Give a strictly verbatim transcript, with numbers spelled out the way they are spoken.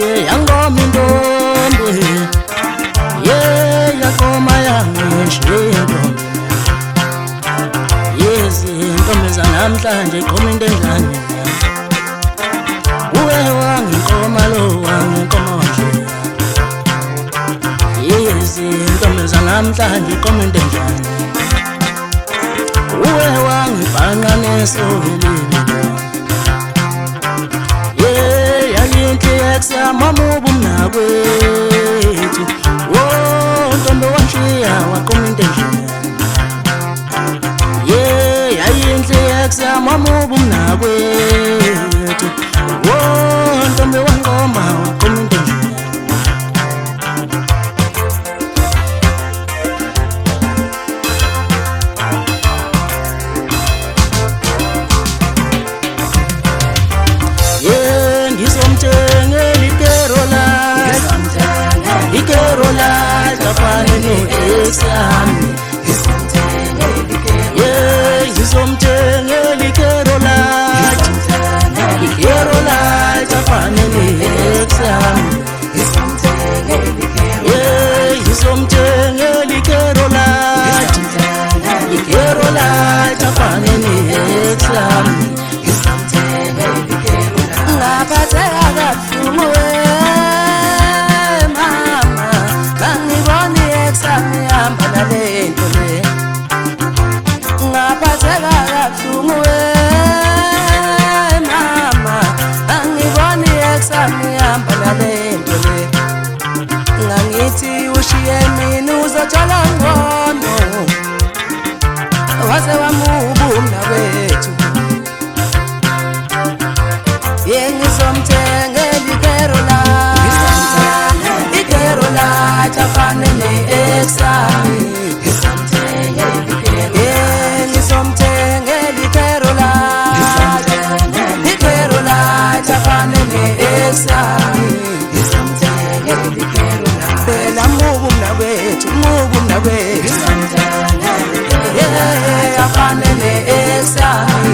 yangoma intombi ye yaqoma yangishinto yezi intombi zanamhlanje iqoma into enjani uwe wangiqoma lo wangiqoma wanje yezi intombi zanamhlanje iqoma into enjani uwe wangibhanqa nesovelile Mamubu mnakwethu wo ntombi wanshiya waqoma into enjani ye yayinhle yaksa mamubu mnakwethu wo ntombi wanqoma waqoma into enjani ye ngizomthenga Exami yeah, ngizomthengela ikerolite ikerolite afanele exami yeah, ngizomthengela ikerolite ikerolite afanele exami ngaphatheka kabuhlungu Ngangithi ushiye mina uzotshala ngono waze wamubu mnawethu yengizomthengela ikerolite ikerolite afanele exami ngizomthengela ikerolite ikerolite afanele exami Bela mubu mnawethu mubu mnawethu yeah afanele exami